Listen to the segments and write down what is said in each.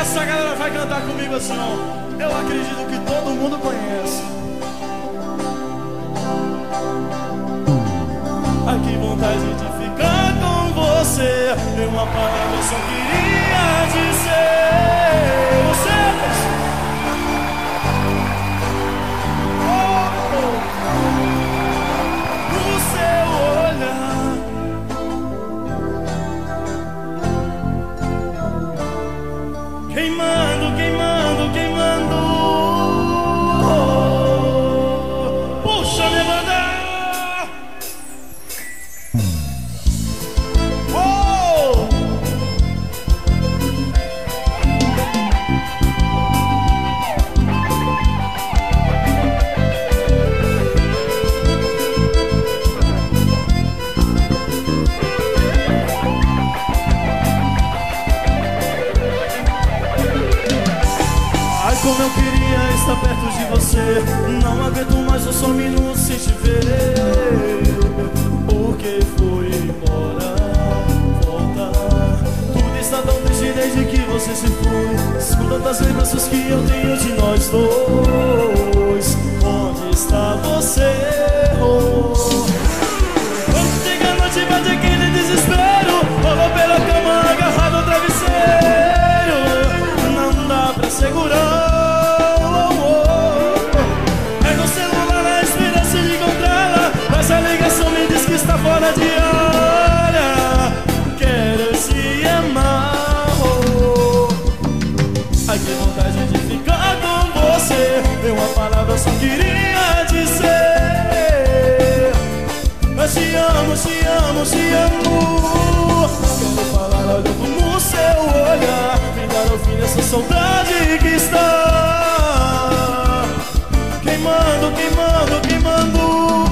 Essa galera vai cantar comigo assim, ó. Eu acredito que todo mundo conhece. Ai, que vontade de ficar com você. Em uma palavra eu só queria dizer vocês. No seu olhar, queimando, queimando, queimando. Puxa minha banda. Como eu queria estar perto de você. Não aguento mais um só minuto sem te ver. Porque foi embora, voltar. Tudo está tão triste desde que você se foi. São tantas lembranças que eu tenho de nós dois. Onde está você? Quando chega a noite bate aquele desespero. Rolou pela cama agarrado ao travesseiro. Não dá pra segurar. Essa ligação me diz que está fora de área. Quero te amar. Ai, que vontade de ficar com você. Em uma palavra eu só queria dizer: eu te amo, te amo, te amo. Quero falar olhando no seu olhar. Me dar o fim dessa saudade que está queimando, queimando, queimando.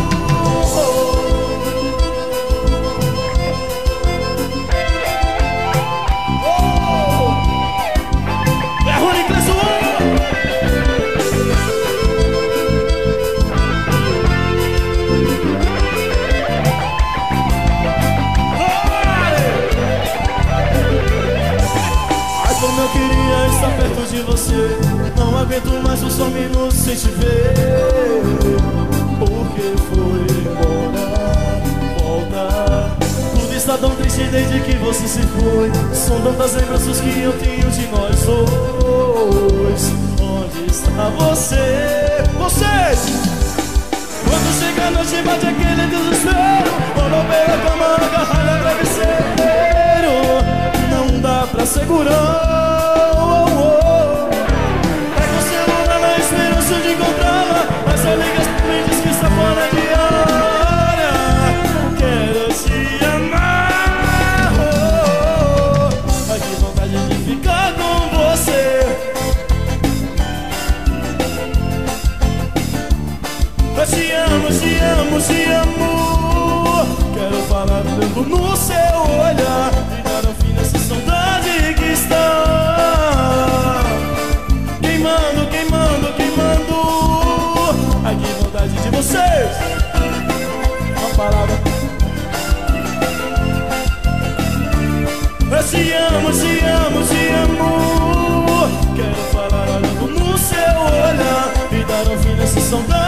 Eu queria estar perto de você. Não aguento mais um só minuto sem te ver. Porque foi embora, voltar. Tudo está tão triste desde que você se foi. São tantas lembranças que eu tenho de nós dois. Onde está você? Vocês! Quando chega a noite bate aquele desespero. Rolou pela cama agarrado ao travesseiro. Não dá pra segurar. Te amo, te amo, te amo. Quero falar tanto no seu olhar. E dar um fim nessa saudade que está queimando, queimando, queimando. Ai, que vontade de vocês. Uma palavra. Eu te amo, te amo, te amo. Quero falar olhando no seu olhar. E dar um fim nessa saudade.